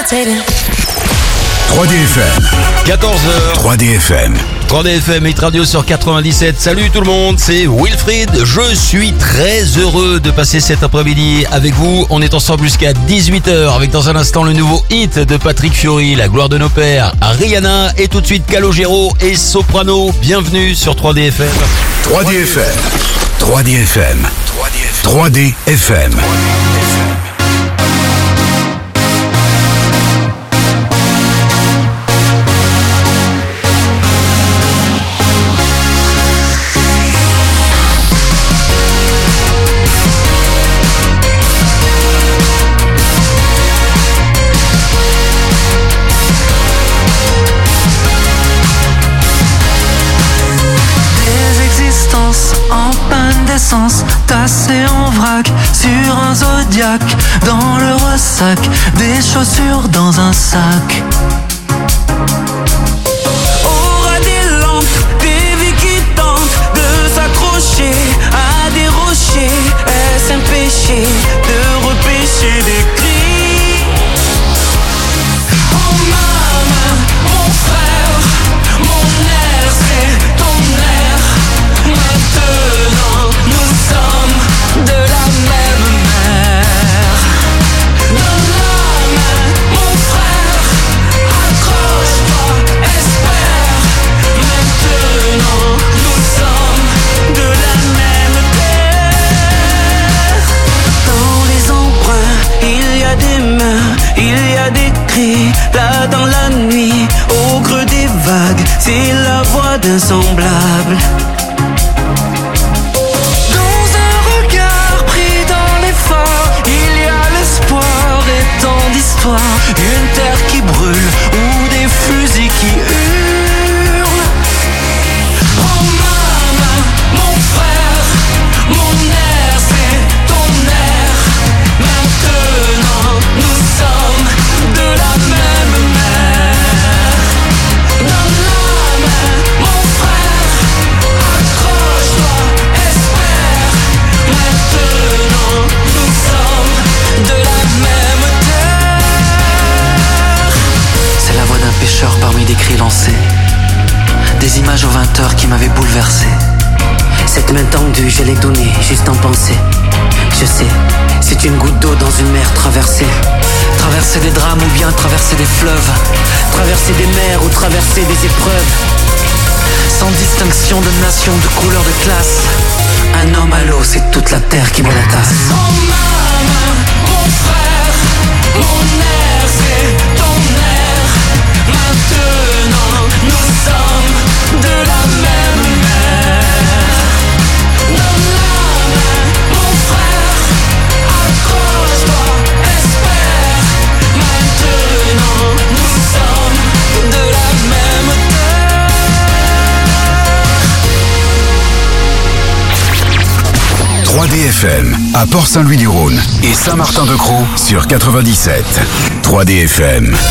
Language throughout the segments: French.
levitating. 3DFM. 14h. 3DFM. 3DFM Hit Radio sur 97. Salut tout le monde, c'est Wilfried. Je suis très heureux de passer cet après-midi avec vous. On est ensemble jusqu'à 18h avec dans un instant le nouveau hit de Patrick Fiori, La gloire de nos pères, Rihanna et tout de suite Calogero et Soprano. Bienvenue sur 3DFM. 3DFM. 3DFM. 3DFM. Tassé en vrac sur un Zodiac, dans le ressac, des chaussures dans un sac. Aura des lampes, des vies qui tentent de s'accrocher à des rochers. Est-ce un péché de repêcher des cris? Oh maman, mon frère, mon air c'est ton air. Maintenant nous sommes de la même mère. Donne la main, mon frère, accroche-toi, espère. Maintenant nous sommes de la même terre. Dans les emprunts, il y a des mains, il y a des cris. Là dans la nuit, au creux des vagues, c'est la voix d'un semblable. Une terre qui brûle ou des fusils qui hurlent. Oh maman, mon frère, mon air c'est ton air. Maintenant nous sommes de la même mère. Donne la main, mon frère, accroche-toi, espère. Maintenant nous sommes de la même terre. C'est la voix d'un pêcheur parmi des cris lancés, des images aux 20h qui m'avaient bouleversé. Cette main tendue, je l'ai donnée juste en pensée. Je sais, c'est une goutte d'eau dans une mer traversée. Traverser des drames ou bien traverser des fleuves, traverser des mers ou traverser des épreuves. Sans distinction de nation, de couleur, de classe. Un homme à l'eau, c'est toute la terre qui me la tasse. Oh maman, mon frère, mon air c'est ton air. Maintenant nous sommes de la même mère. Donne la main, mon frère, accroche-toi, espère. Maintenant nous sommes de la même terre. 3DFM à Port-Saint-Louis-du-Rhône et Saint-Martin-de-Crau sur 97. 3DFM. 3DFM.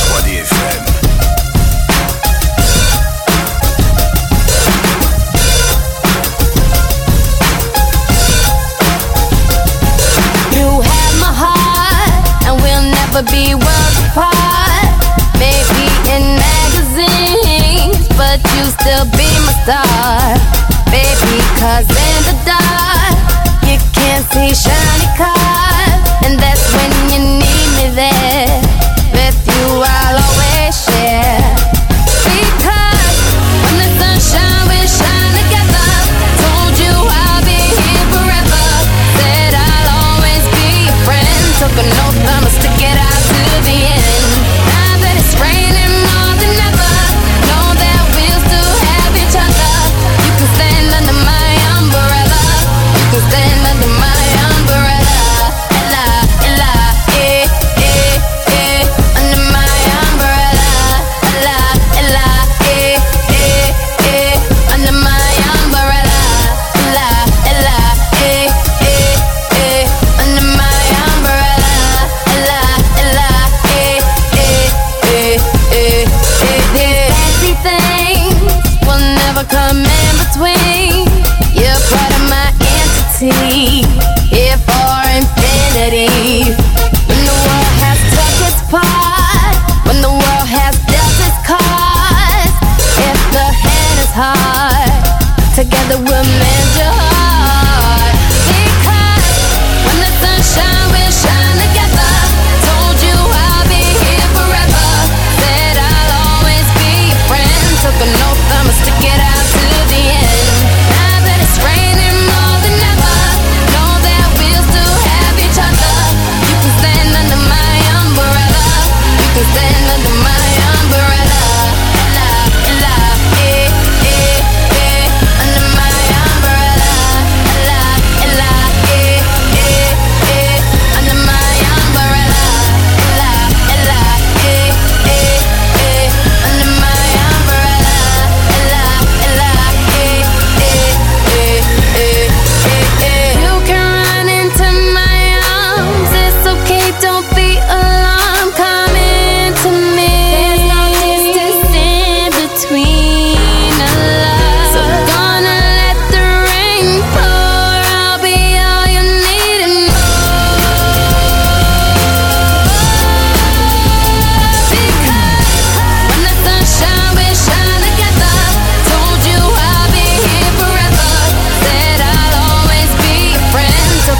Be worlds apart, maybe in magazines, but you still be my star, baby, 'cause in the dark, you can't see shiny cars, and that's when you need me there, with you I'll always share, because when the sun shines, we shine together, told you I'll be here forever, said I'll always be your friend, took an oath, I'ma stick it out to the end. Now that it's raining more than ever, know that we'll still have each other. You can stand under my umbrella. You can stand under my umbrella.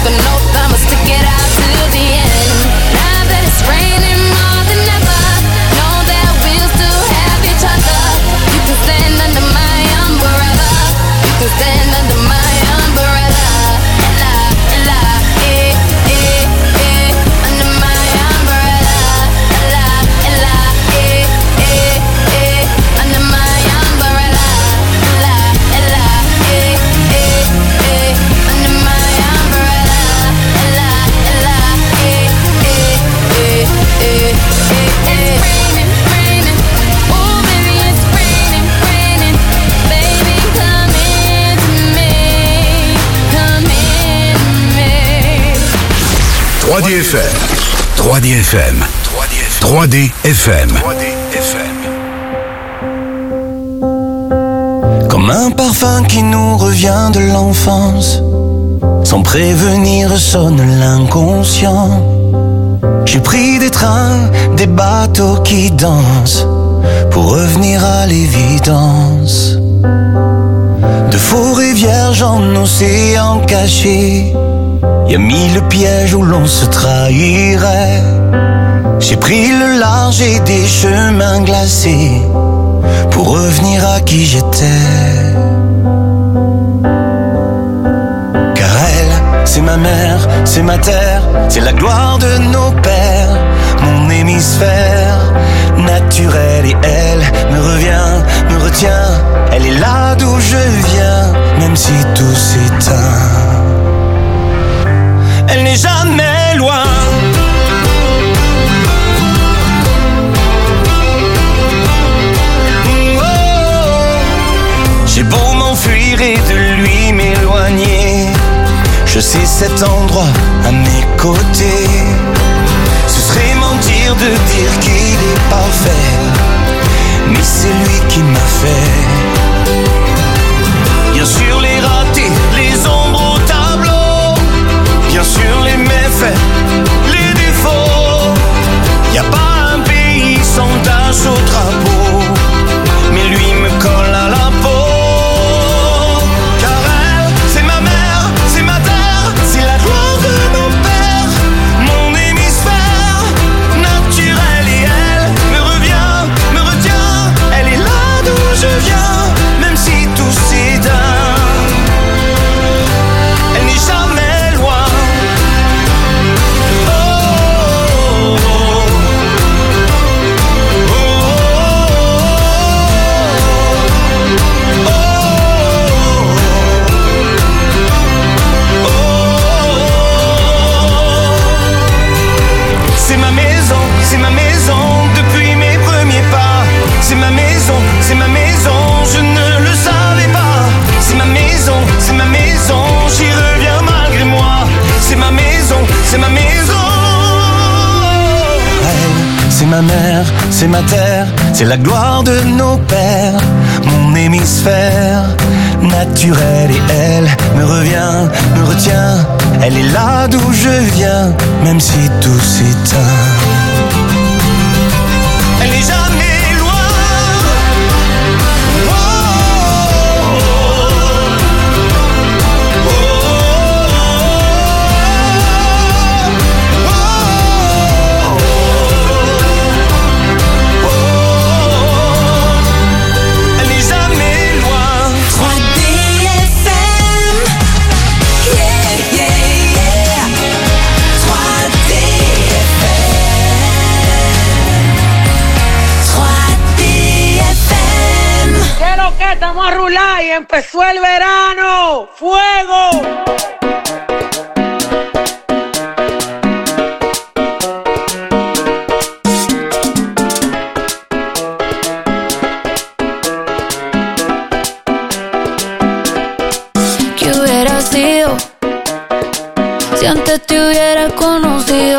an oath, I'ma stick it out to the end. Now that it's raining more than ever, know that we'll still have each other. You can stand under my umbrella. You can stand under my umbrella. Ella, Ella, under my umbrella. Ella, Ella, under my umbrella. Ella, Ella, under my umbrella. Ella, Ella, it's raining, raining. Oh baby, it's raining, raining. Baby, come into me, come into me. 3D FM. 3D FM. 3D FM. 3D FM. Comme un parfum qui nous revient de l'enfance, sans prévenir sonne l'inconscient. J'ai pris des trains, des bateaux qui dansent, pour revenir à l'évidence. De forêts vierges en océan caché, y'a mille pièges où l'on se trahirait. J'ai pris le large et des chemins glacés, pour revenir à qui j'étais. Car elle, c'est ma mère, c'est ma terre, c'est la gloire de nos pères. Mon hémisphère naturel et elle me revient, me retient. Elle est là d'où je viens, même si tout s'éteint. Elle n'est jamais loin. J'ai beau m'enfuir et de lui m'éloigner, je sais cet endroit à mes côtés. Ce serait mentir de dire qu'il est parfait, mais c'est lui qui m'a fait. Bien sûr les ratés, les ombres au tableau, bien sûr les méfaits, les défauts. Y a pas un pays sans tache au drapeau, mais lui me colle à la peau. C'est ma mère, c'est ma terre, c'est la gloire de nos pères. Mon hémisphère naturel et elle me revient, me retient. Elle est là d'où je viens, même si tout s'éteint. Elle est jamais loin. Oh, oh, oh, elle est jamais loin. 3D FM, yeah, yeah, yeah. 3D FM, 3D FM. ¿Qué lo que? Estamos a rular y empezó el verano. ¡Fuego! ¿Qué hubiera sido si antes te hubiera conocido?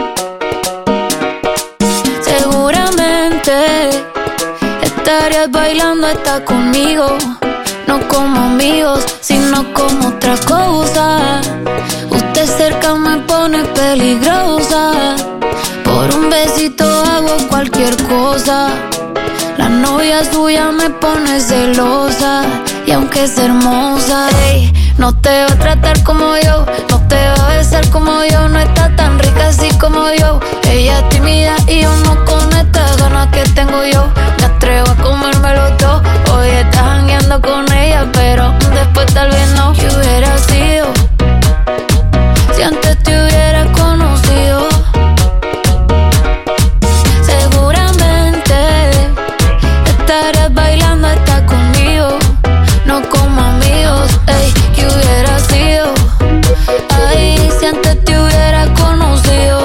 Seguramente estarías bailando hasta conmigo, no como amigos, sino como otra cosa. Usted cerca me pone peligrosa, por un besito hago cualquier cosa. La novia suya me pone celosa, y aunque es hermosa, ey, no te va a tratar como yo, no te va a jangueando con ella, pero después tal vez no. ¿Qué hubiera sido si antes te hubiera conocido? Seguramente estarías bailando hasta conmigo, no como amigos. Ey, ¿qué hubiera sido? Ay, si antes te hubiera conocido.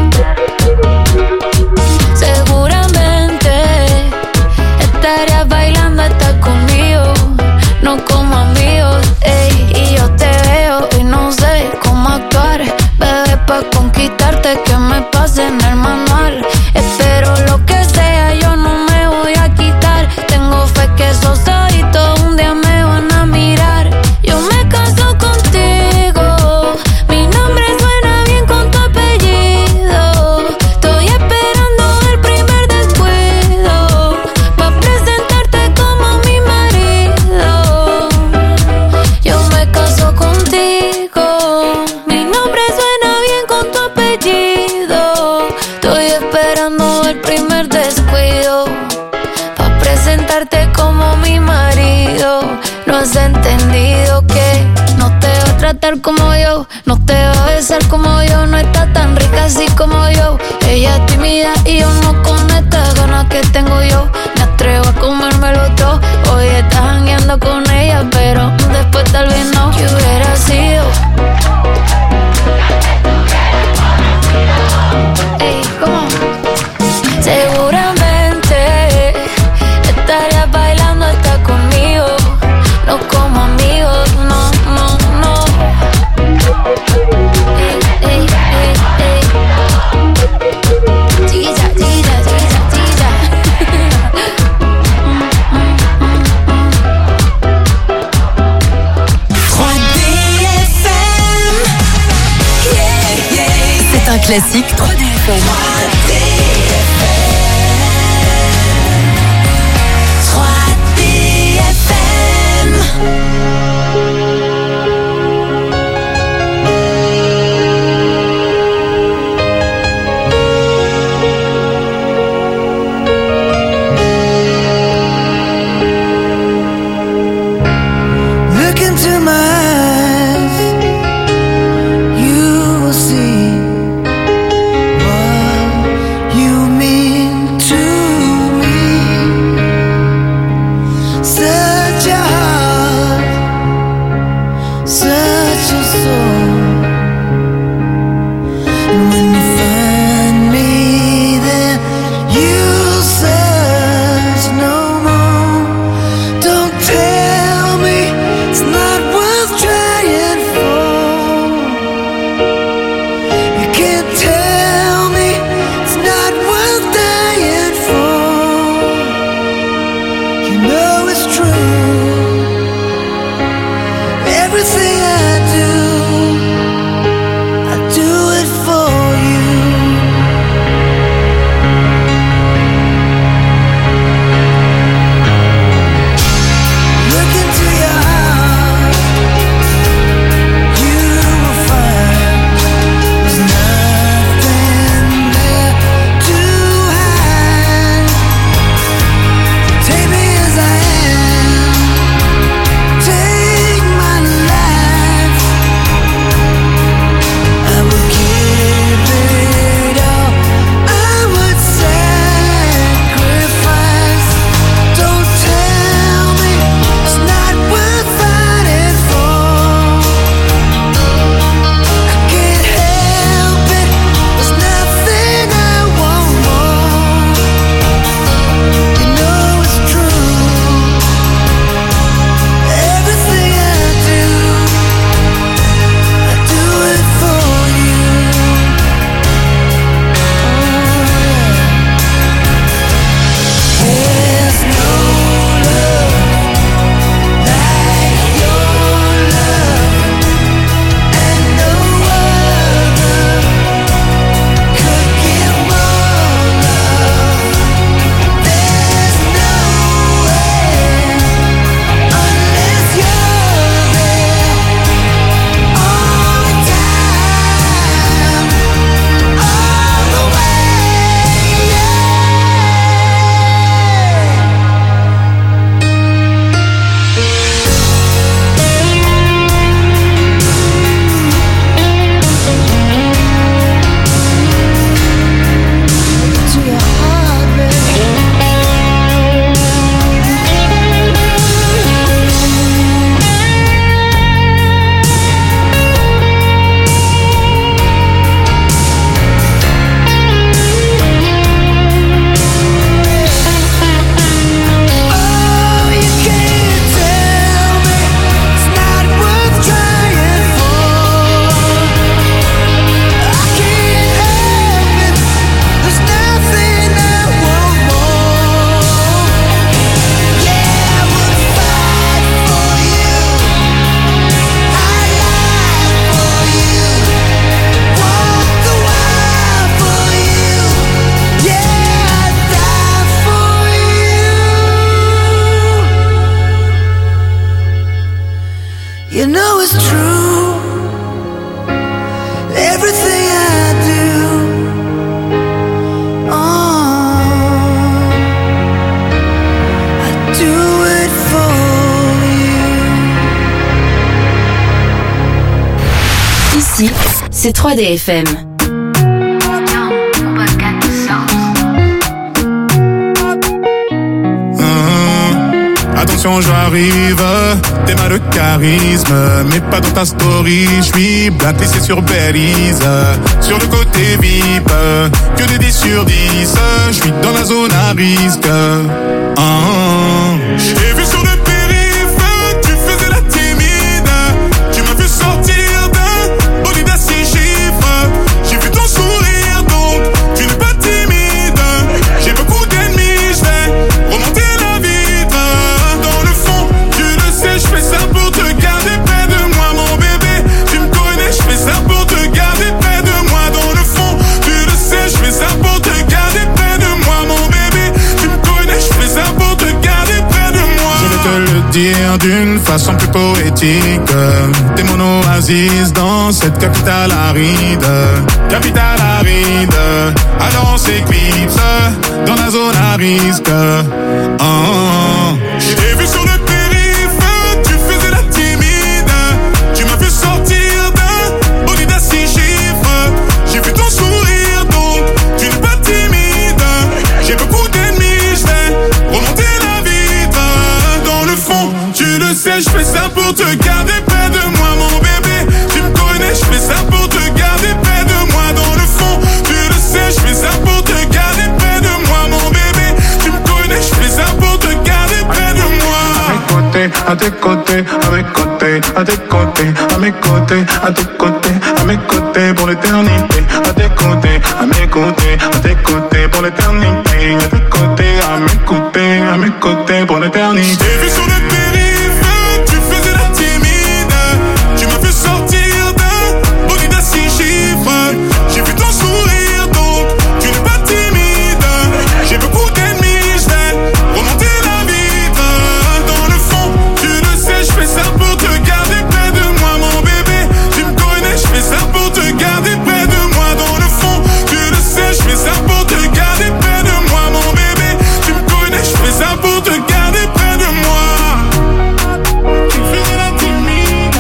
Seguramente estarías bailando hasta conmigo, no como amigos. Ey, y yo te veo y no sé cómo actuar, bebé, pa' conquistarte que me pase en el manual. Espero lo que sea, yo no me voy a quitar. Tengo fe que esos ojitos un día me van a mirar. Yo me caso contigo, mi nombre suena bien con tu apellido. Estoy esperando el primer descuido pa' presentarte como mi marido. Yo me caso contigo, mi nombre suena bien con tu apellido. Estoy esperando el primer descuido pa' presentarte como mi marido. No has entendido que no te va a tratar como yo, no te va a besar como yo, no está tan rica así como yo. Ella es tímida y yo no con estas ganas que tengo yo. Me atrevo a comérmelo todo. Hoy estás jangueando con ella, pero después tal vez no. ¿Qué hubiera sido? Ey, ¿cómo? Seguramente estarías bailando hasta conmigo, no como amigos, no, no, no. Ey, ey, ey, ey. Chiquilla, chiquilla, chiquilla, chiquilla. 3D FM. Yeah, yeah. C'est un classique 3D FM. 3D FM. Look into my eyes, you will see what everything I do. I do it for you. Ici, c'est 3DFM. Attention, j'arrive, t'es mal de charisme, mais pas dans ta story. J'suis blacklissé sur Belize, sur le côté VIP, que des 10 sur 10. J'suis dans la zone à risque. J'ai vu sur le périph', tu faisais la timide. Tu m'as vu sortir d'un bolide à 6 chiffres. J'ai vu ton sourire, donc tu n'es pas timide. J'ai beaucoup d'ennemis, j'vais remonter la vitre. Dans le fond, tu le sais, j'fais ça pour te garder près de moi, mon bébé. Tu me connais, j'fais ça pour te garder près de moi. Dans le fond, tu le sais, j'fais ça pour te garder près de moi, mon bébé. Tu me connais, j'fais ça pour te garder près de moi. Je vais te le dire d'une façon plus poétique. T'es mon oasis dans cette capitale aride. Capitale aride. Alors on s'éclipse dans la zone à risque. J'ai vu sur le périph', tu faisais la timide. Tu m'as vu sortir d'un bolide à 6 chiffres. J'ai vu ton sourire, donc tu n'es pas timide. J'ai beaucoup d'ennemis, j'vais remonter la vitre. Dans le fond, tu le sais, j'fais ça pour te garder près de moi, mon bébé. Tu me connais, j'fais ça pour te garder près de moi. Dans le fond, tu le sais, j'fais ça pour te garder près de moi, mon bébé. Tu me connais, j'fais ça pour te garder près de moi. À tes côtés, à mes côtés, à tes côtés, à mes côtés, à tes côtés, à mes côtés pour l'éternité. À tes côtés, à mes côtés, à tes côtés pour l'éternité. À tes côtés, à mes côtés pour l'éternité. J'ai vu sur le périph', tu faisais la timide. Tu m'as vu sortir d'un bolide à 6 chiffres. J'ai vu ton sourire, donc tu n'es pas timide. J'ai beaucoup d'ennemis, j'vais remonter la vitre. Dans le fond, tu le sais, j'fais ça pour te garder près de moi, mon bébé. Tu me connais, j'fais ça pour te garder près de moi. Dans le fond, tu le sais, j'fais ça pour te garder près de moi, mon bébé. Tu me connais, j'fais ça pour te garder près de moi. Tu faisais la timide,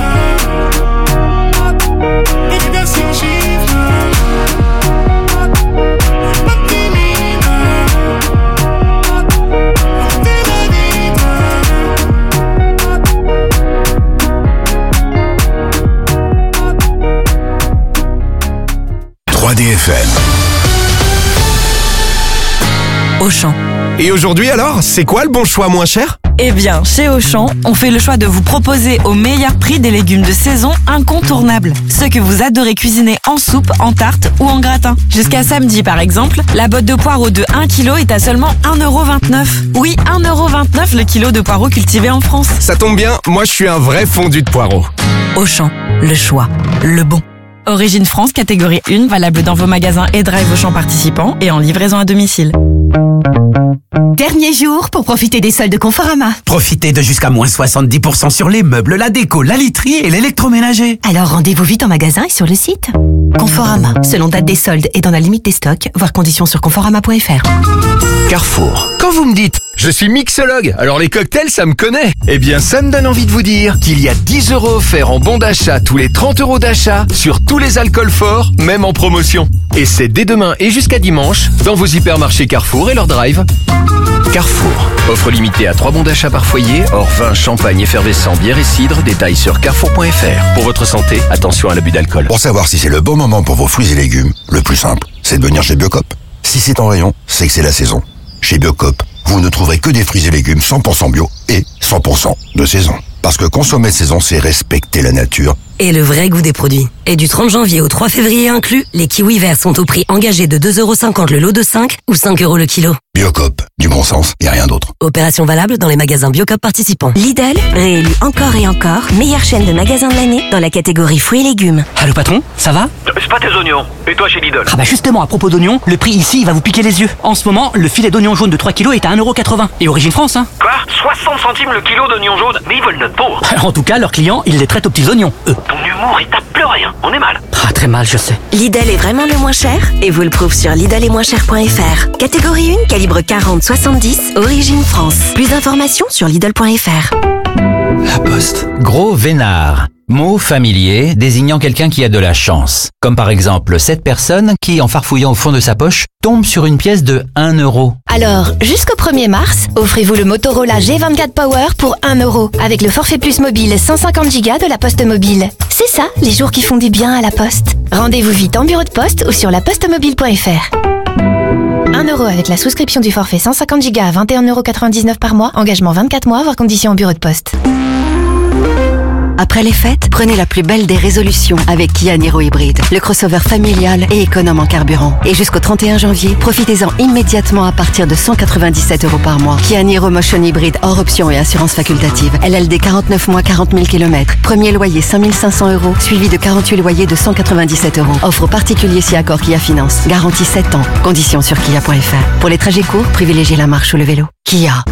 bolide à 6 chiffres. Pas timide, remonter la vitre. 3DFM. Auchan. Et aujourd'hui alors, c'est quoi le bon choix moins cher? Eh bien, chez Auchan, on fait le choix de vous proposer au meilleur prix des légumes de saison incontournables. Ceux que vous adorez cuisiner en soupe, en tarte ou en gratin. Jusqu'à samedi par exemple, la botte de poireaux de 1 kg est à seulement 1,29 €. Oui, 1,29 € le kilo de poireaux cultivés en France. Ça tombe bien, moi je suis un vrai fondu de poireaux. Auchan, le choix, le bon. Origine France, catégorie 1, valable dans vos magasins et drive Auchan participants et en livraison à domicile. Dernier jour pour profiter des soldes Conforama. Profitez de jusqu'à moins 70% sur les meubles, la déco, la literie et l'électroménager. Alors rendez-vous vite en magasin et sur le site. Conforama, selon date des soldes et dans la limite des stocks, voir conditions sur conforama.fr. Carrefour. Quand vous me dites « Je suis mixologue, alors les cocktails ça me connaît », eh bien ça me donne envie de vous dire qu'il y a 10 € offerts en bon d'achat tous les 30 € d'achat sur tous les alcools forts, même en promotion. Et c'est dès demain et jusqu'à dimanche dans vos hypermarchés Carrefour et leur drive. Carrefour. Offre limitée à 3 bons d'achat par foyer, hors vin, champagne, effervescent, bière et cidre. Détails sur carrefour.fr. Pour votre santé, attention à l'abus d'alcool. Pour savoir si c'est le bon moment pour vos fruits et légumes, le plus simple, c'est de venir chez Biocop. Si c'est en rayon, c'est que c'est la saison. Chez Biocop, vous ne trouverez que des fruits et légumes 100% bio et 100% de saison. Parce que consommer de saison, c'est respecter la nature. Et le vrai goût des produits. Et du 30 janvier au 3 février inclus, les kiwis verts sont au prix engagé de 2,50 € le lot de 5 ou 5 € le kilo. Biocop, du bon sens et rien d'autre. Opération valable dans les magasins Biocop participants. Lidl, réélu encore et encore, meilleure chaîne de magasins de l'année dans la catégorie fruits et légumes. Allô patron, ça va? C'est pas tes oignons. Et toi chez Lidl? Ah bah justement, à propos d'oignons, le prix ici il va vous piquer les yeux. En ce moment, le filet d'oignons jaunes de 3 kg est à 1,80 €. Et origine France, hein. Quoi? 60 centimes le kilo d'oignons jaunes. Mais ils veulent notre peau. En tout cas, leurs clients, ils les traitent aux petits oignons, eux. Ton humour est à pleurer, hein. On est mal. Ah, très mal, je sais. Lidl est vraiment le moins cher et vous le prouve sur lidl-et-moins-cher.fr. Catégorie 1, calibre 40-70, origine France. Plus d'informations sur lidl.fr. La Poste. Gros vénard. Mot familier désignant quelqu'un qui a de la chance. Comme par exemple cette personne qui, en farfouillant au fond de sa poche, tombe sur une pièce de 1 euro. Alors, jusqu'au 1er mars, offrez-vous le Motorola G24 Power pour 1 euro avec le forfait plus mobile 150 Go de la Poste Mobile. C'est ça, les jours qui font du bien à la Poste. Rendez-vous vite en bureau de poste ou sur lapostemobile.fr. 1 euro avec la souscription du forfait 150 Go à 21,99 € par mois. Engagement 24 mois, voire conditions au bureau de poste. Après les fêtes, prenez la plus belle des résolutions avec Kia Niro Hybride, le crossover familial et économe en carburant. Et jusqu'au 31 janvier, profitez-en immédiatement à partir de 197 € par mois. Kia Niro Motion Hybride hors option et assurance facultative. LLD 49 mois, 40 000 km. Premier loyer 5 500 €, suivi de 48 loyers de 197 €. Offre aux particuliers si accord Kia Finance. Garantie 7 ans. Conditions sur kia.fr. Pour les trajets courts, privilégiez la marche ou le vélo. Kia.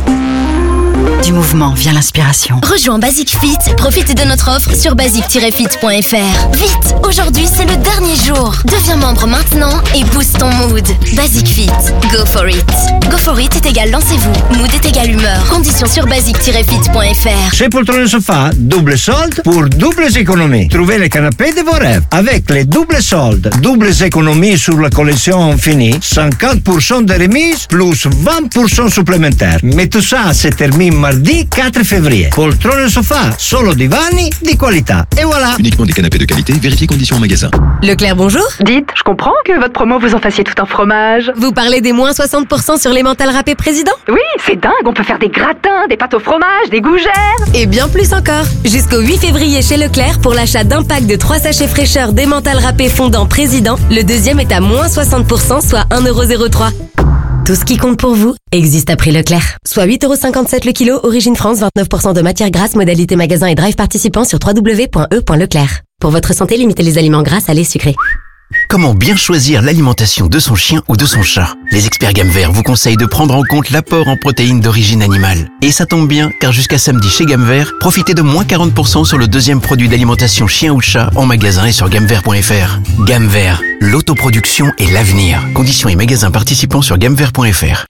Du mouvement vient l'inspiration. Rejoins Basic Fit, profite de notre offre sur basic-fit.fr. Vite, aujourd'hui c'est le dernier jour. Deviens membre maintenant et booste ton mood. Basic Fit, go for it. Go for it est égal lancez-vous, mood est égal humeur. Conditions sur basic-fit.fr. Chez Poltrone Sofa, double solde pour doubles économies. Trouvez le canapé de vos rêves. Avec les doubles soldes, doubles économies sur la collection finie, 50% de remise plus 20% supplémentaires. Mais tout ça se termine mardi 4 février. Poltrone Sofa, solo divani di qualità. Et voilà. Uniquement des canapés de qualité, vérifiez conditions en magasin. Leclerc, bonjour. Dites, je comprends que votre promo vous en fassiez tout un fromage. Vous parlez des moins 60% sur les mentales râpées président? Oui, c'est dingue, on peut faire des gratins, des pâtes au fromage, des gougères. Et bien plus encore. Jusqu'au 8 février chez Leclerc, pour l'achat d'un pack de 3 sachets fraîcheur des mentales râpées fondant président, le deuxième est à moins 60%, soit 1,03 €. Tout ce qui compte pour vous existe à prix Leclerc. Soit 8,57 € le kilo, origine France, 29% de matière grasse, modalité magasin et drive participant sur www.e.leclerc. Pour votre santé, limitez les aliments gras, salés, sucrés. Comment bien choisir l'alimentation de son chien ou de son chat? Les experts Gamme Vert vous conseillent de prendre en compte l'apport en protéines d'origine animale. Et ça tombe bien, car jusqu'à samedi chez Gamme Vert, profitez de moins 40% sur le deuxième produit d'alimentation chien ou chat en magasin et sur gammevert.fr. Gamme Vert, l'autoproduction et l'avenir. Conditions et magasins participants sur gammevert.fr.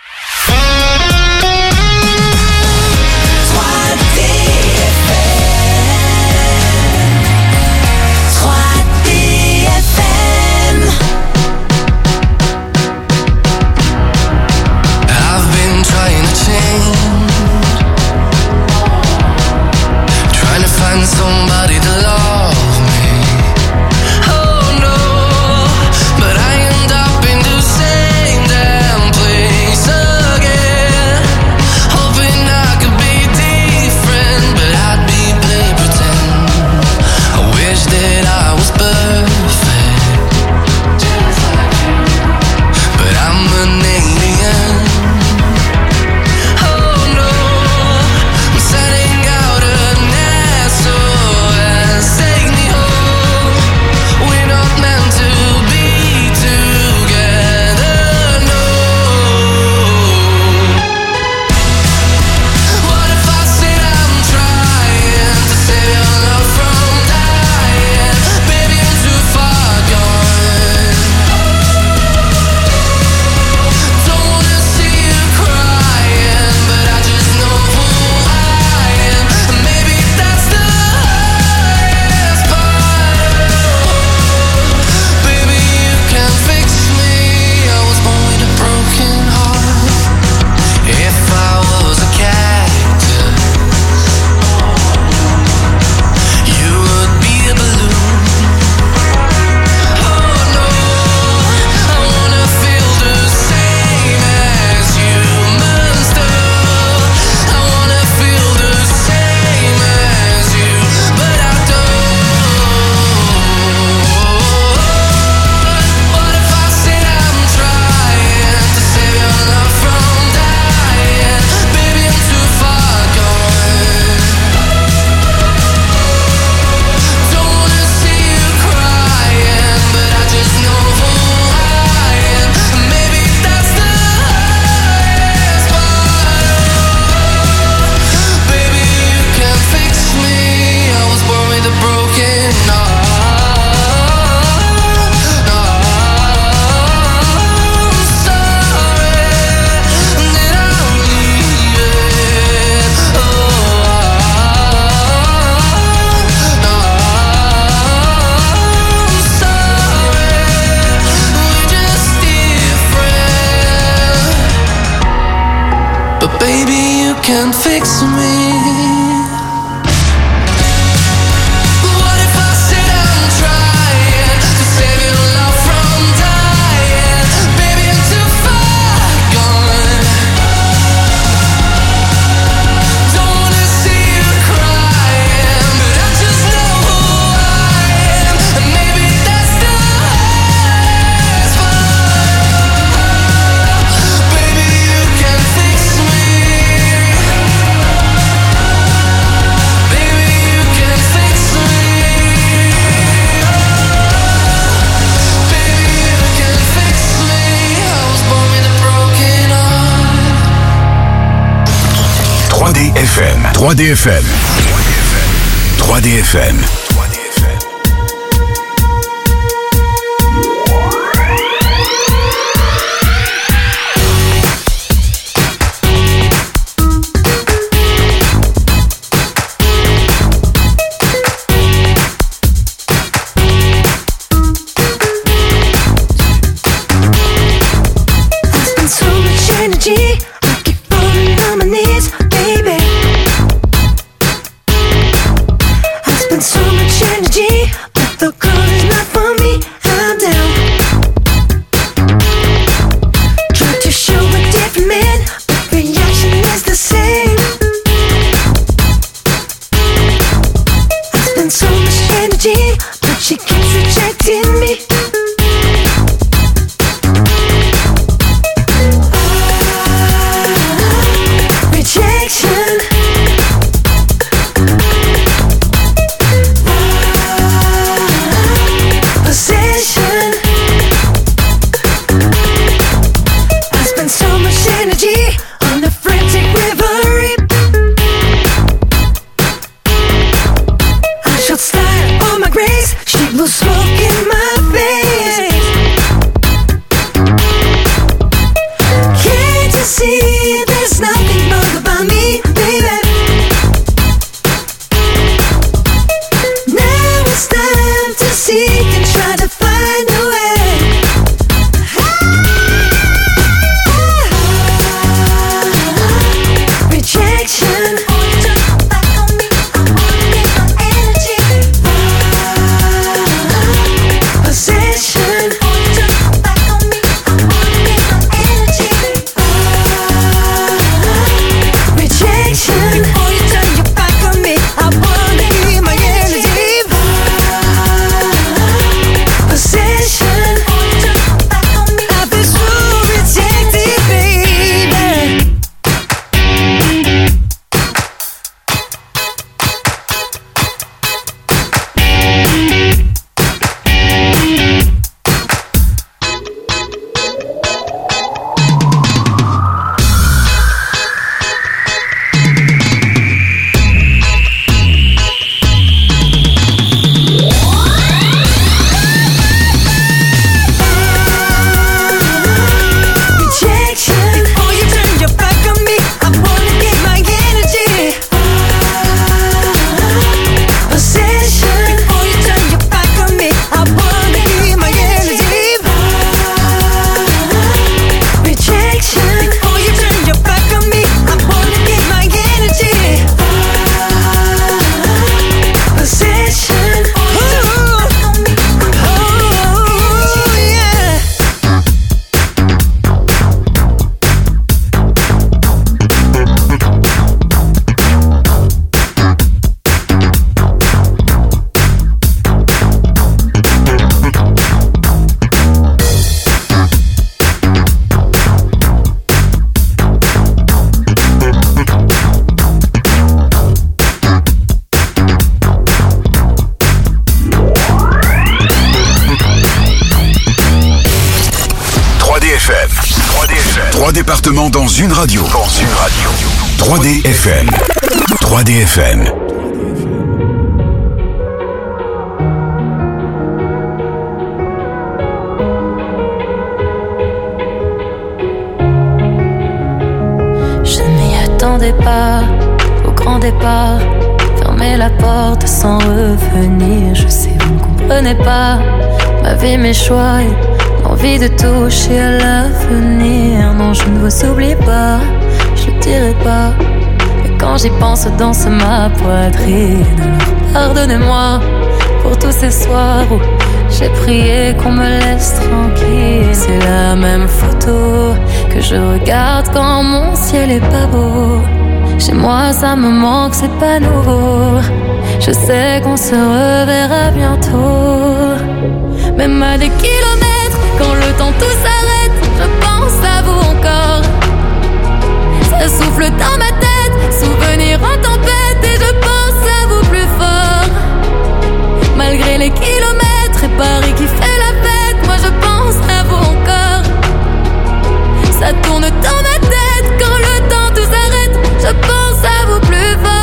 Somebody to love me. Oh no, but I end up in the same damn place. Baby, you can fix me. FM. 3DFM. 3DFM. Département dans une radio. 3DFM. 3DFM. Je ne m'y attendais pas au grand départ. Fermer la porte sans revenir. Je sais, vous ne comprenez pas ma vie, mes choix et l'envie de toucher à l'avenir. Non, je ne vous oublie pas. Je je dirai pas. Mais quand j'y pense, danse ma poitrine. Alors pardonnez-moi pour tous ces soirs où j'ai prié qu'on me laisse tranquille. C'est la même photo que je regarde quand mon ciel est pas beau. Chez moi ça me manque, c'est pas nouveau. Je sais qu'on se reverra bientôt. Même à des kilomètres, quand le temps tout s'arrête, je pense à vous encore. Ça souffle dans ma tête, souvenir en tempête, et je pense à vous plus fort. Malgré les kilomètres et Paris qui fait la fête, moi je pense à vous encore. Ça tourne dans ma tête, quand le temps tout s'arrête, je pense à vous plus fort.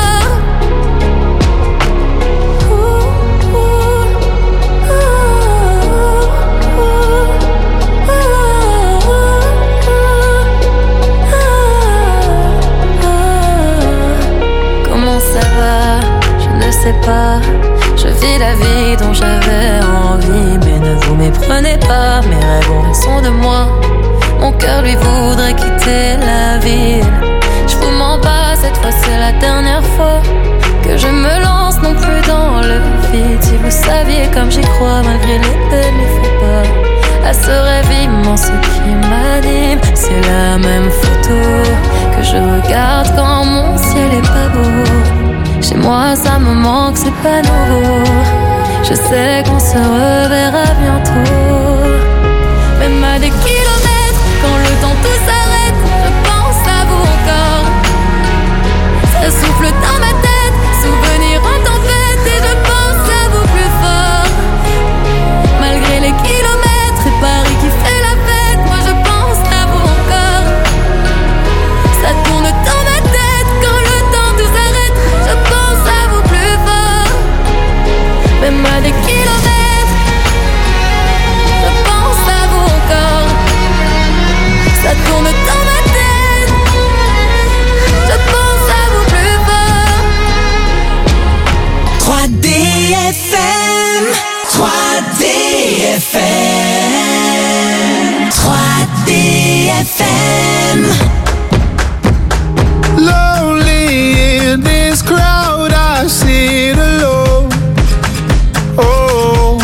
Je sais pas, je vis la vie dont j'avais envie. Mais ne vous méprenez pas, mes rêves ont raison de moi. Mon cœur lui voudrait quitter la ville. Je vous mens pas, cette fois c'est la dernière fois que je me lance non plus dans le vide. Si vous saviez comme j'y crois, malgré les peines, il faut pas à ce rêve immense qui m'anime. C'est la même photo que je regarde quand mon ciel est pas beau. Chez moi ça me manque, c'est pas nouveau. Je sais qu'on se reverra bientôt. Même à des kilomètres, quand le temps tout s'arrête, je pense à vous encore. Ça souffle dans ma tête, souvenir en tempête, et je pense à vous plus fort. Malgré les kilomètres et Paris qui fait la fête, moi je pense à vous encore. Ça tourne dans ma tête, quand le temps tout s'arrête, je pense à vous plus fort. Même à des kilomètres, je pense à vous encore. Ça tourne dans ma tête, je pense à vous plus fort. 3DFM, 3DFM, 3DFM. Lonely in this crowd, I sit alone. Oh,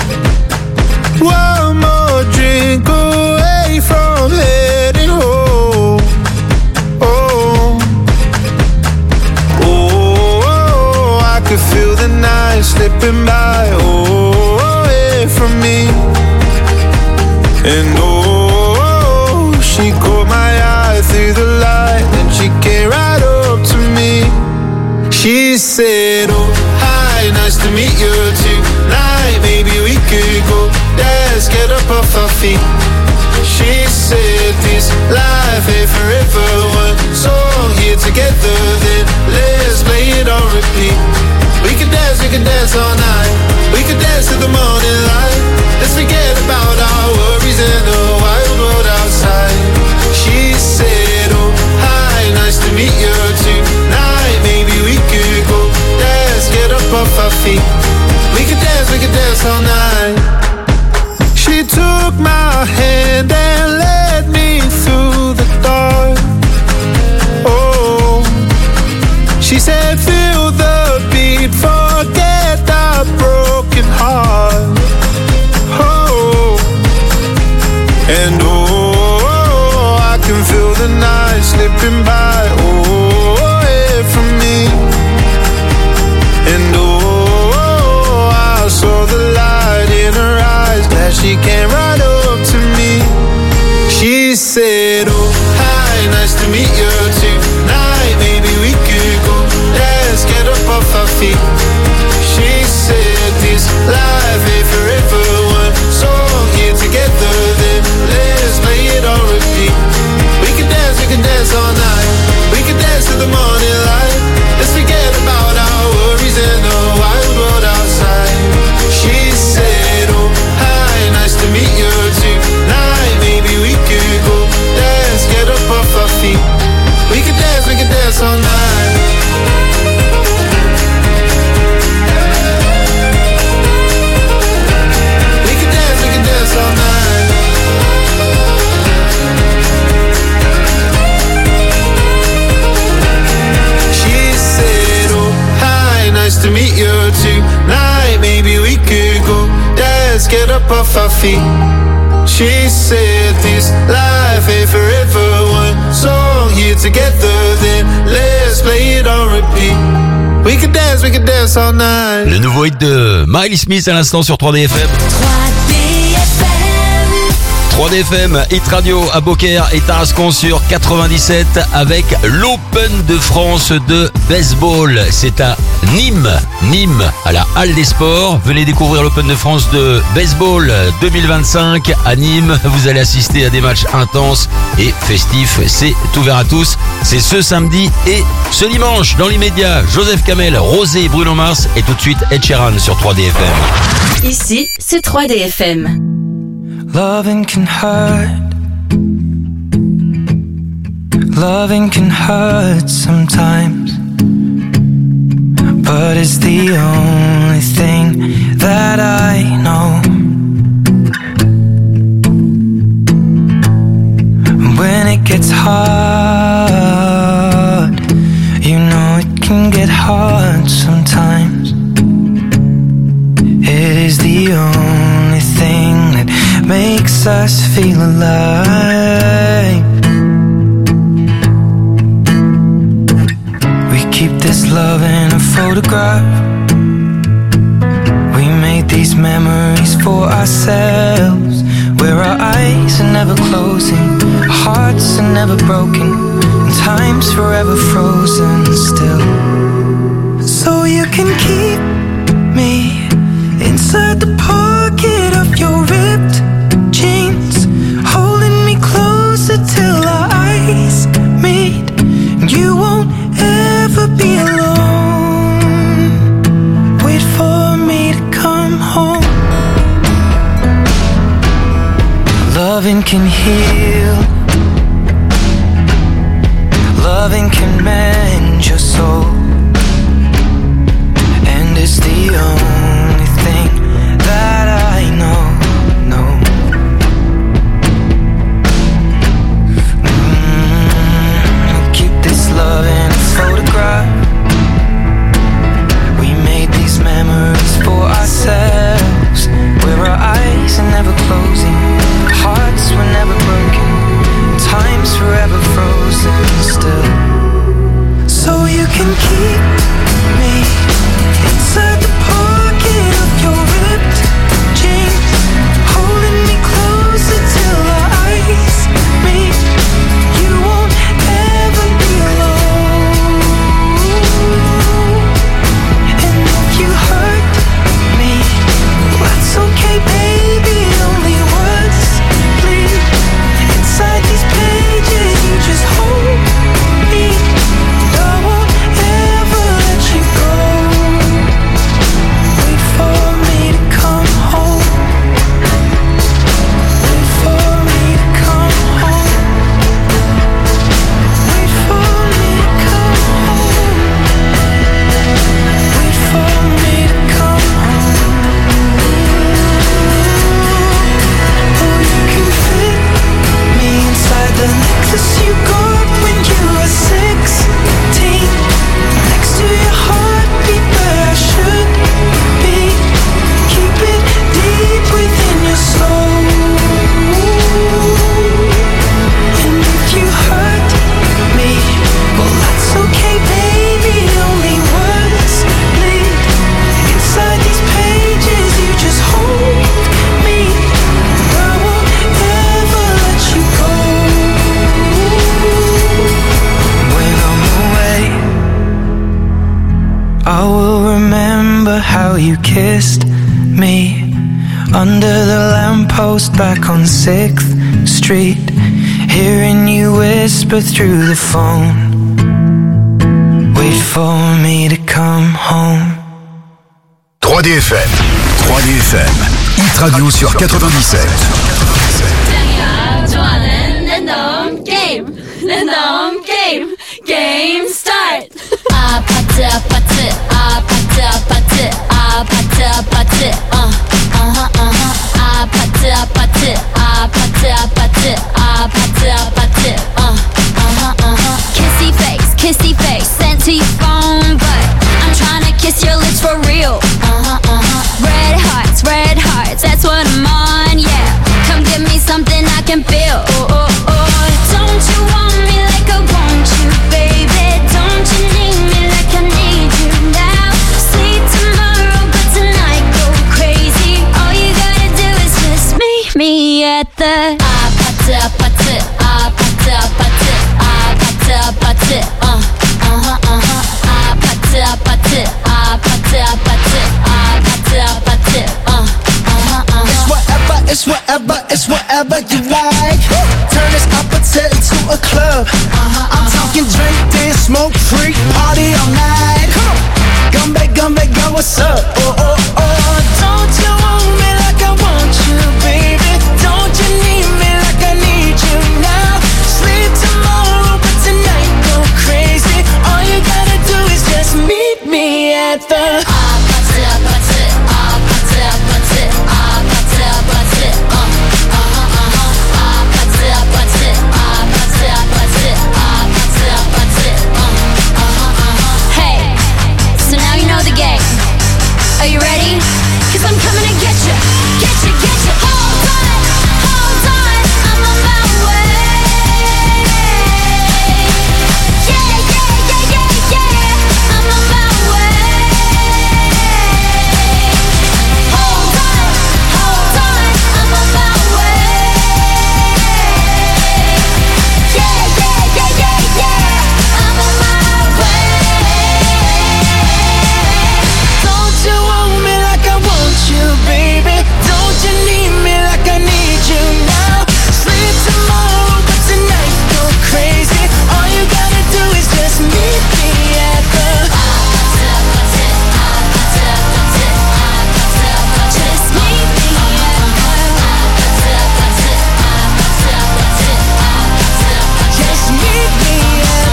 one more drink away from heading home. Oh, oh, I could feel the night slipping by. Oh, away from me. And oh, she caught my eye through the light, then she came right up to me. She said, oh, hi, nice to meet you tonight. Maybe we could go, let's get up off our feet. She said, this life ain't forever. One song here together, then let's play it on repeat. We can dance all night. We can dance till the morning light. Let's forget about our worries and the wild world outside. She said, oh, hi, nice to meet you tonight. Maybe we could go, let's get up off our feet. We can dance all night. She took my hand and led me through the dark. Oh, she said, feel the beat, forget the broken heart. Oh, and oh, I can feel the night slipping by. Oh, away from me. And oh, I saw the light in her eyes, glad she came right up to me. She said, oh, hi, nice to meet you tonight. Maybe we could go, let's get up off our feet. She said, this life ain't forever. One song here together, then let's let's get up off our feet. She said this life ain't forever. One song here together, then let's play it on repeat. We can dance all night. Le nouveau hit de Miley Smith à l'instant sur 3DFM. 3DFM, Hit Radio à Beaucaire et Tarascon sur 97 avec l'Open de France de baseball. C'est à Nîmes, à la Halle des Sports. Venez découvrir l'Open de France de baseball 2025 à Nîmes. Vous allez assister à des matchs intenses et festifs. C'est ouvert à tous. C'est ce samedi et ce dimanche. Dans l'immédiat, Joseph Kamel, Rosé et Bruno Mars et tout de suite Ed Sheeran sur 3DFM. Ici, c'est 3DFM. Loving can hurt. Loving can hurt sometimes, but it's the only thing that I know. When it gets hard, you know it can get hard sometimes. It is the only thing that makes us feel alive. We keep this love in a photograph. We made these memories for ourselves, where our eyes are never closing, our hearts are never broken, and time's forever frozen still. So you can keep me inside the pocket of your ripped jeans, holding me closer till our eyes meet. You won't ever be alone. Wait for me to come home. Loving can heal. Loving can mend your soul. And it's the only thing that I know. Keep this love in a photograph. We made these memories for ourselves, where our eyes are never closing, hearts were never broken, time's forever frozen still. So you can keep me inside the pocket of your ripped jeans, holding me closer till our eyes meet. You won't ever be alone. And if you hurt me, that's okay, baby. Only words bleed inside these pages. You just hold me. I won't ever let you go. Wait for me to come home. Wait for me to come home. Wait for me to come home. Wait for me to come home. Oh, you can fit me inside the necklace you got when you were 16, next to your heartbeat where I should be. Keep it deep within your soul. And if you hurt me, well, that's okay, baby. Only words bleed inside these pages. You just hold me. I won't ever let you go. When I'm away, I will remember how you kissed me under the lamppost back on 6th Street, hearing you whisper through the phone. Wait for me to come home. 3DFM. 3DFM. Hit Radio sur 97. Game start. 아파트 아파트 아파트 아파트 아파트 아파트 아파트 아파트 아파트 아파트 아파트 아파트 kissy face sent to your phone, but I'm trying to kiss your lips for real. Red hearts, that's what me at the apate, apate, apate, apate, apate, apate, apate, apate, apate, apate, apate, apate, It's whatever, it's whatever you like. Turn this appetite into a club. I'm talking drink, dance, smoke, freak, party all night. Come back, girl, what's up? Oh, oh, oh. Don't you want me like I want you, baby? Don't you need me like I need you now? Sleep tomorrow, but tonight go crazy. All you gotta do is just meet me at the Are you ready? 'Cause I'm coming to get you, get you, get you. Hold on, I'm on my way. Yeah, yeah, yeah, yeah, yeah, I'm on my way. Hold on, I'm on my way. Yeah, yeah, yeah, yeah, yeah, I'm on my way. Don't you want me like I want you, baby? Don't you need me like I need you now? Sleep tomorrow, but tonight go crazy. All you gotta do is just meet me at the just meet me at just meet me at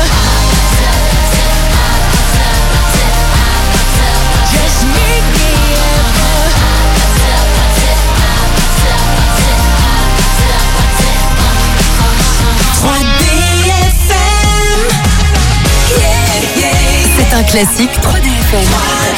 just meet me C'est un classique 3DFM.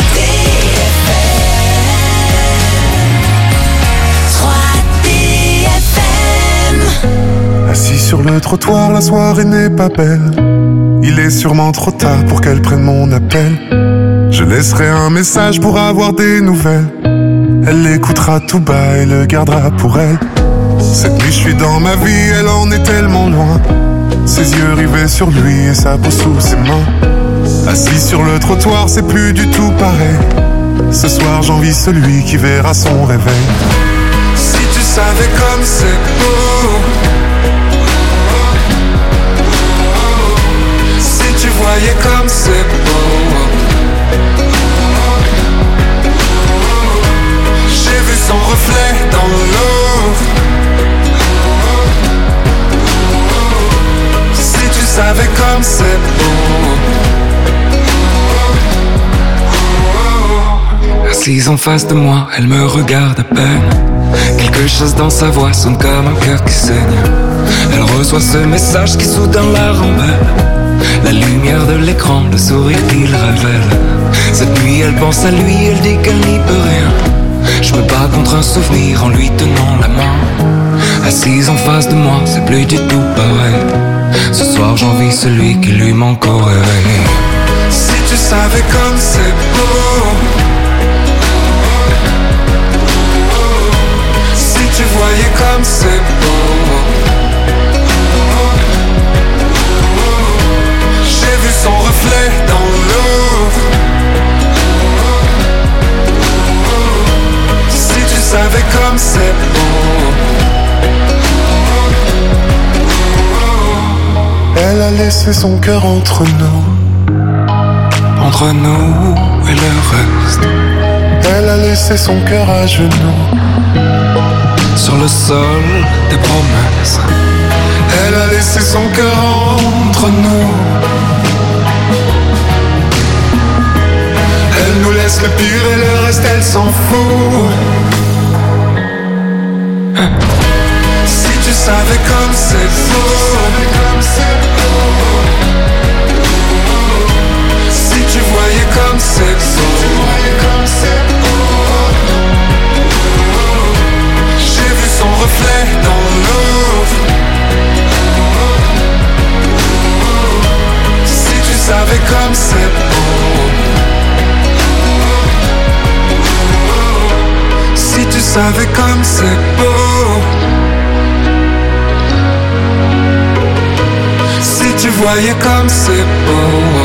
Assis sur le trottoir, la soirée n'est pas belle. Il est sûrement trop tard pour qu'elle prenne mon appel. Je laisserai un message pour avoir des nouvelles. Elle l'écoutera tout bas et le gardera pour elle. Cette nuit je suis dans ma vie, elle en est tellement loin. Ses yeux rivés sur lui et sa peau sous ses mains. Assis sur le trottoir, c'est plus du tout pareil. Ce soir j'envie celui qui verra son réveil. Si tu savais comme c'est beau, si tu voyais comme c'est beau. J'ai vu son reflet dans l'eau. Si tu savais comme c'est beau. Assise en face de moi, elle me regarde à peine. Quelque chose dans sa voix sonne comme un cœur qui saigne. Elle reçoit ce message qui soudain la rend belle. La lumière de l'écran, le sourire qu'il révèle. Cette nuit elle pense à lui, elle dit qu'elle n'y peut rien. Je me bats contre un souvenir en lui tenant la main. Assise en face de moi, c'est plus du tout pareil. Ce soir j'envie celui qui lui manque au réveil. Si tu savais comme c'est beau. Si tu voyais comme c'est beau. J'ai vu son reflet dans l'eau. Si tu savais comme c'est beau. Elle a laissé son cœur entre nous. Entre nous et le reste. Elle a laissé son cœur à genoux. Sur le sol des promesses. Elle a laissé son cœur entre nous. Elle nous laisse le pire et le reste elle s'en fout. Si tu savais comme c'est beau. Si tu voyais comme c'est beau. J'ai vu son reflet dans l'eau. Si tu savais comme c'est beau. Si tu savais comme c'est beau. croyais comme c'est beau.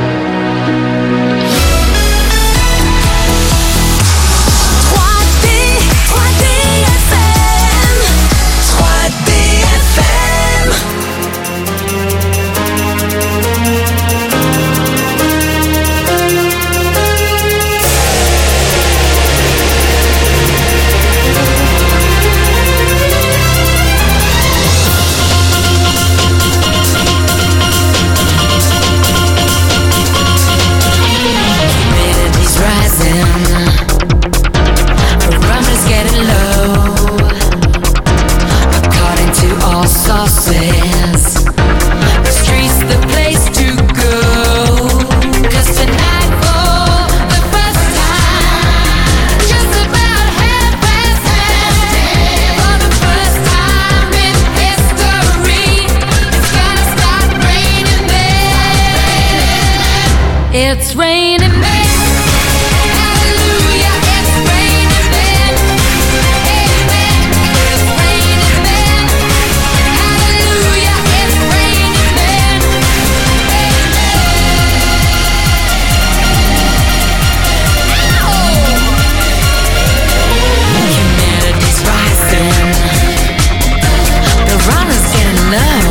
It's raining men. Hallelujah, it's raining men. Amen. It's raining men. Hallelujah, it's raining men. Amen. Humanity's rising. The runner's getting low.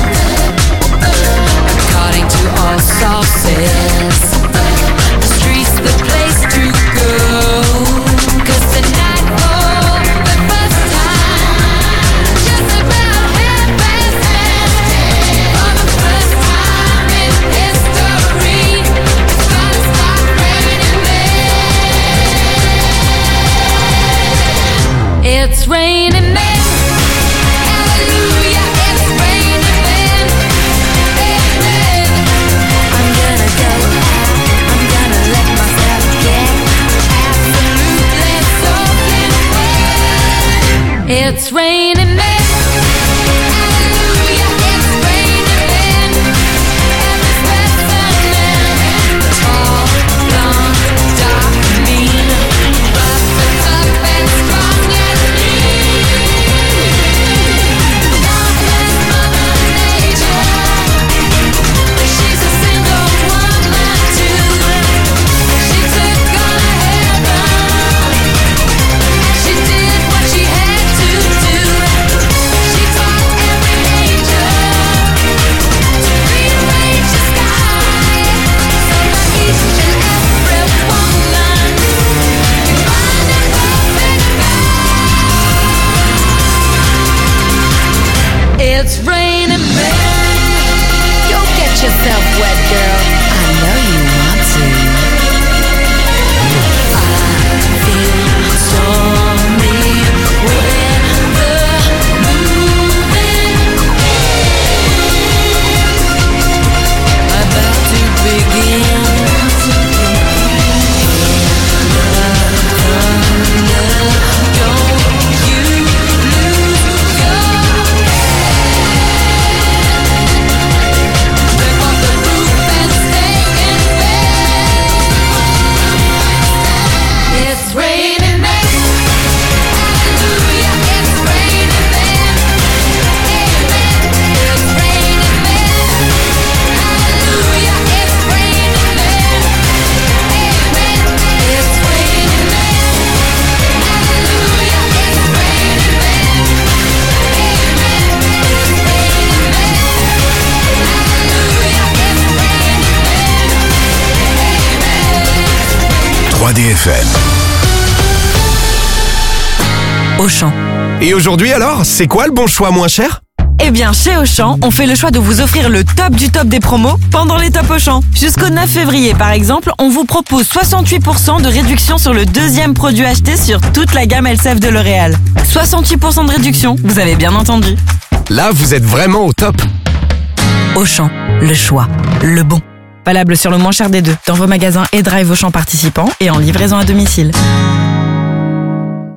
According to all sources, the street's the place to go. 'Cause tonight for the first time, just about 10:30, for the first time in history, it's gonna start raining men. It's raining men. Hallelujah, it's raining men. Amen. I'm gonna go out, I'm gonna let myself get absolutely soaking wet. It's raining men. Hallelujah, it's raining men. Every specimen, tall, blonde, dark, mean, but the tough and strong as me. Darkness, Mother Nature. She's a single woman too. She took on heaven, and she did what she had to do. She taught every angel to rearrange the sky, so that each and every woman can find a perfect guy. It's raining men. Go get yourself wet, girl. I know you want to. I feel stormy weather moving, about to begin. Don't you lose your rip off the roof and stay in bed. It's raining men. Hallelujah, it's raining men. Amen. It's raining men. Hallelujah, it's raining men. Amen. It's raining men. Hallelujah, it's raining men. Amen. It's raining men. Hallelujah, it's raining men. 3DFM. Auchan. Et aujourd'hui alors, c'est quoi le bon choix moins cher? Eh bien, chez Auchan, on fait le choix de vous offrir le top du top des promos pendant les Top Auchan. Jusqu'au 9 février, par exemple, on vous propose 68% de réduction sur le deuxième produit acheté sur toute la gamme LCF de L'Oréal. 68% de réduction, vous avez bien entendu. Là, vous êtes vraiment au top. Auchan, le choix, le bon. Valable sur le moins cher des deux, dans vos magasins et drive Auchan participants et en livraison à domicile.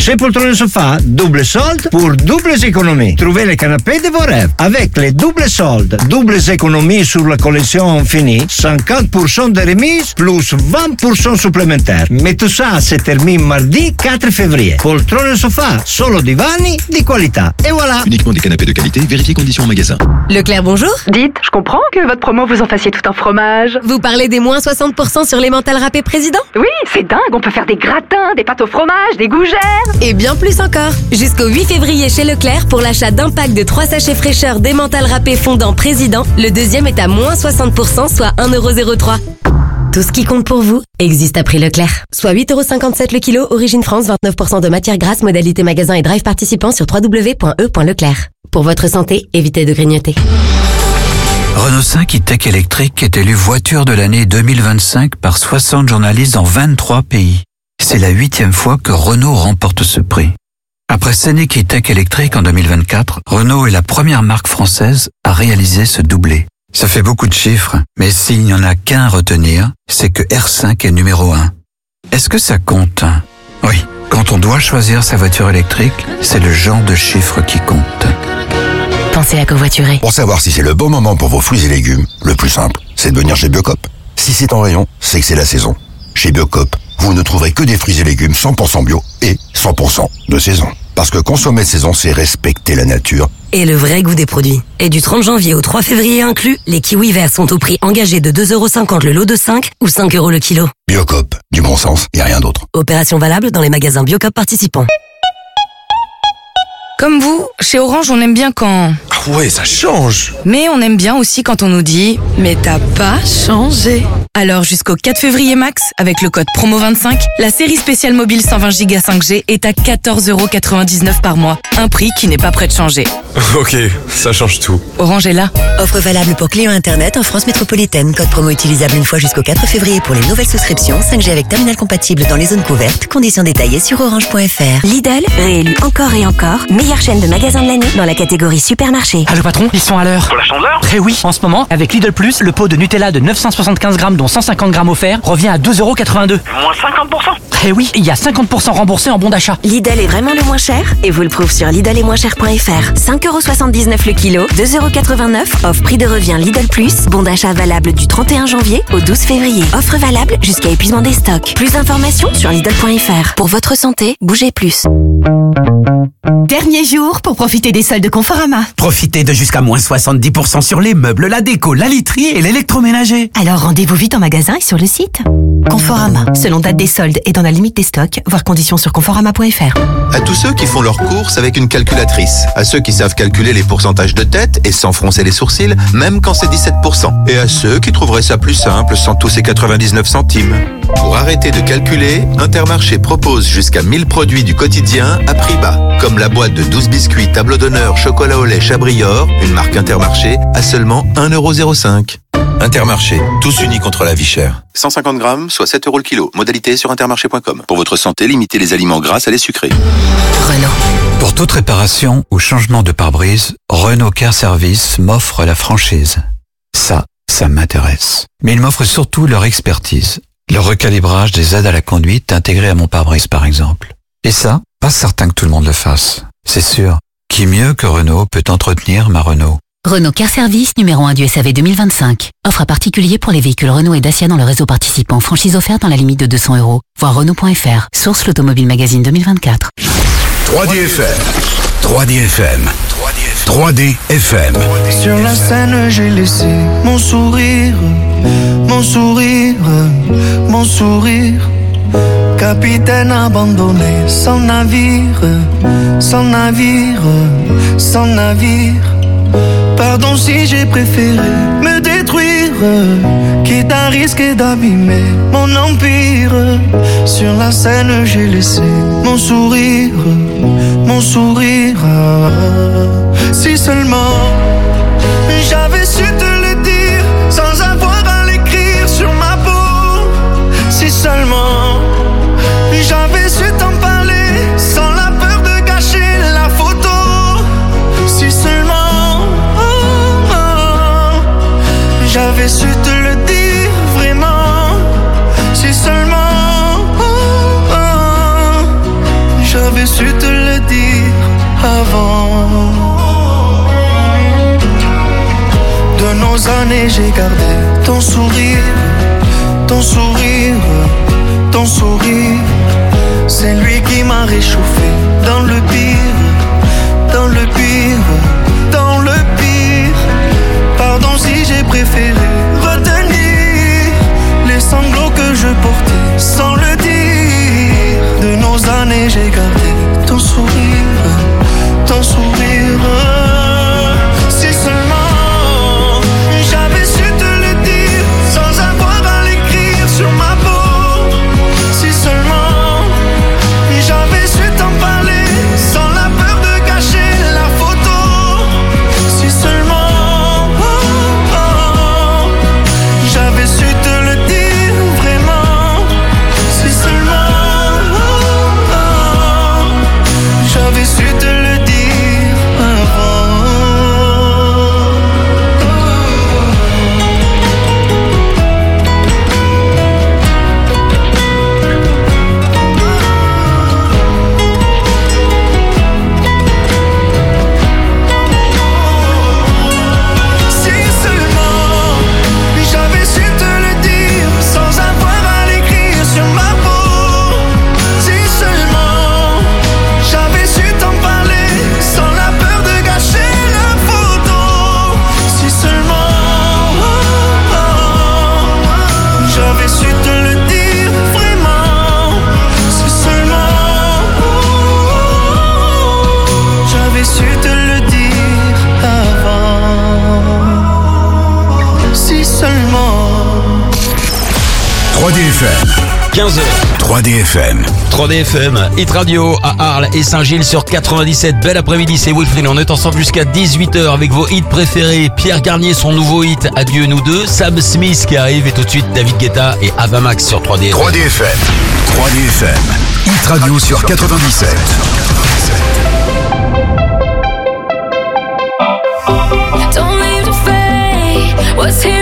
Chez Poltrone Sofa, double solde pour doubles économies. Trouvez les canapés de vos rêves. Avec les doubles soldes, doubles économies sur la collection finie, 50% de remise plus 20% supplémentaires. Mais tout ça se termine mardi 4 février. Poltrone Sofa, solo divani di qualità. Et voilà. Uniquement des canapés de qualité, vérifiez conditions en magasin. Leclerc, bonjour. Dites, je comprends que votre promo vous en fassiez tout un fromage. Vous parlez des moins 60% sur les mentales râpées président? Oui, c'est dingue, on peut faire des gratins, des pâtes au fromage, des gougères. Et bien plus encore. Jusqu'au 8 février chez Leclerc, pour l'achat d'un pack de 3 sachets fraîcheur des mentales râpées fondant président, le deuxième est à moins 60%, soit 1,03€. Tout ce qui compte pour vous existe à prix Leclerc. Soit 8,57€ le kilo, origine France, 29% de matière grasse, modalité magasin et drive participant sur www.e.leclerc. Pour votre santé, évitez de grignoter. Renault 5 e-Tech électrique est élu voiture de l'année 2025 par 60 journalistes dans 23 pays. C'est la 8e fois que Renault remporte ce prix. Après Scénic e-Tech électrique en 2024, Renault est la première marque française à réaliser ce doublé. Ça fait beaucoup de chiffres, mais s'il n'y en a qu'un à retenir, c'est que R5 est numéro 1. Est-ce que ça compte? Oui, quand on doit choisir sa voiture électrique, c'est le genre de chiffres qui compte. Pensez à covoiturer. Pour savoir si c'est le bon moment pour vos fruits et légumes, le plus simple, c'est de venir chez Biocop. Si c'est en rayon, c'est que c'est la saison. Chez Biocop, vous ne trouverez que des fruits et légumes 100% bio et 100% de saison. Parce que consommer de saison, c'est respecter la nature. Et le vrai goût des produits. Et du 30 janvier au 3 février inclus, les kiwis verts sont au prix engagé de 2,50€ le lot de 5 ou 5€ le kilo. Biocop, du bon sens et rien d'autre. Opération valable dans les magasins Biocop participants. Comme vous, chez Orange, on aime bien quand... Ah ouais, ça change. Mais on aime bien aussi quand on nous dit « Mais t'as pas changé ». Alors jusqu'au 4 février max, avec le code PROMO25, la série spéciale mobile 120Go 5G est à 14,99€ par mois. Un prix qui n'est pas prêt de changer. Ok, ça change tout. Orange est là. Offre valable pour clients internet en France métropolitaine. Code promo utilisable une fois jusqu'au 4 février pour les nouvelles souscriptions. 5G avec terminal compatible dans les zones couvertes. Conditions détaillées sur orange.fr. Lidl, réélu encore et encore, meilleure chaîne de magasins de l'année dans la catégorie supermarché. Ah le patron, ils sont à l'heure. Pour la chandeleur? Eh oui, en ce moment, avec Lidl Plus, le pot de Nutella de 975 grammes dont 150 grammes offerts revient à 2,82€. Moins 50%? Eh oui, il y a 50% remboursé en bon d'achat. Lidl est vraiment le moins cher et vous le prouve sur lidl-et-moins-cher.fr. 5,79€ le kilo, 2,89€, offre prix de revient Lidl Plus, bon d'achat valable du 31 janvier au 12 février. Offre valable jusqu'à épuisement des stocks. Plus d'informations sur lidl.fr. Pour votre santé, bougez plus. Dernier jour pour profiter des soldes Conforama. Profitez de jusqu'à moins 70% sur les meubles, la déco, la literie et l'électroménager. Alors rendez-vous vite en magasin et sur le site. Conforama, selon date des soldes et dans la limite des stocks, voir conditions sur conforama.fr. À tous ceux qui font leurs courses avec une calculatrice, à ceux qui savent calculer les pourcentages de tête et sans froncer les sourcils, même quand c'est 17%, et à ceux qui trouveraient ça plus simple sans tous ces 99 centimes. Pour arrêter de calculer, Intermarché propose jusqu'à 1000 produits du quotidien à prix bas, comme la boîte de 12 biscuits Tableau d'honneur chocolat au lait Chabrior, une marque Intermarché, à seulement 1,05€. Intermarché, tous unis contre la vie chère. 150 grammes, soit 7€ le kilo. Modalité sur intermarché.com. Pour votre santé, limitez les aliments gras à les sucrés. Renault. Pour toute réparation ou changement de pare-brise, Renault Car Service m'offre la franchise. Ça m'intéresse. Mais il m'offre surtout leur expertise. Le recalibrage des aides à la conduite intégrées à mon pare-brise par exemple. Et ça, pas certain que tout le monde le fasse. C'est sûr. Qui mieux que Renault peut entretenir ma Renault? Renault Car Service, numéro 1 du SAV 2025. Offre à particulier pour les véhicules Renault et Dacia dans le réseau participant. Franchise offerte dans la limite de 200€. Voir Renault.fr. Source l'Automobile Magazine 2024. 3D FM. 3D FM. 3D FM. Sur la scène, j'ai laissé mon sourire, mon sourire, mon sourire. Capitaine abandonné, sans navire, sans navire, sans navire. Pardon si j'ai préféré me détruire, quitte à risquer d'abîmer mon empire. Sur la scène, j'ai laissé mon sourire, mon sourire. Si seulement j'avais su te le dire sans avoir à l'écrire sur ma peau. Si seulement j'avais su t'en parler sans la peur de gâcher la photo. Si seulement j'avais su te le dire vraiment. Si seulement j'avais j'avais su te le dire avant. De nos années, j'ai gardé ton sourire, ton sourire, ton sourire. C'est lui qui m'a réchauffé dans le pire, dans le pire, dans le pire. Pardon si j'ai préféré retenir les sanglots que je portais sans le dire. De nos années, j'ai gardé ton sourire, ton sourire. Si seulement j'avais su te le dire sans avoir à l'écrire sur ma peau. Si seulement j'avais su t'en parler sans la peur de cacher la photo. Si seulement j'avais su te le dire vraiment. Si seulement j'avais su te le dire avant. 15h. 3DFM. 3DFM, Hit Radio à Arles et Saint-Gilles sur 97. Bel après-midi, c'est Wilfried. On est ensemble jusqu'à 18h avec vos hits préférés. Pierre Garnier, son nouveau hit Adieu nous deux. Sam Smith qui arrive et tout de suite David Guetta et Ava Max sur 3DFM. 3DFM. 3DFM. Hit Radio sur 97. Don't leave the fade. What's here?